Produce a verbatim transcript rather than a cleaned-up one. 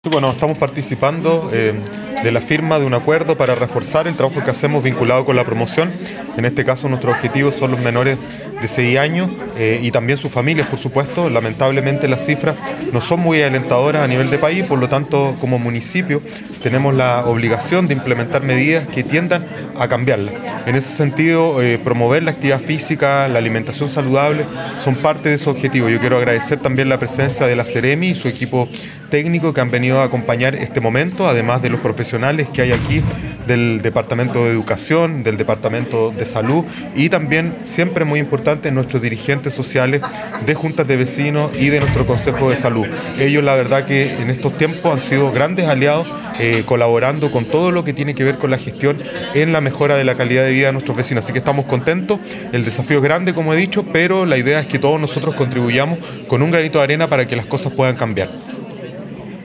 Sí, bueno, estamos participando eh, de la firma de un acuerdo para reforzar el trabajo que hacemos vinculado con la promoción. En este caso, nuestros objetivos son los menores de seis años eh, y también sus familias, por supuesto. Lamentablemente, las cifras no son muy alentadoras a nivel de país, por lo tanto, como municipio, tenemos la obligación de implementar medidas que tiendan a cambiarla. En ese sentido, eh, promover la actividad física, la alimentación saludable, son parte de esos objetivos. Yo quiero agradecer también la presencia de la Seremi y su equipo técnico que han venido a acompañar este momento, además de los profesionales que hay aquí del Departamento de Educación, del Departamento de Salud y también, siempre muy importante, nuestros dirigentes sociales de juntas de vecinos y de nuestro Consejo de Salud. Ellos, la verdad, que en estos tiempos han sido grandes aliados, eh, colaborando con todo lo que tiene que ver con la gestión en la mejora de la calidad de vida de nuestros vecinos. Así que estamos contentos. El desafío es grande, como he dicho, pero la idea es que todos nosotros contribuyamos con un granito de arena para que las cosas puedan cambiar.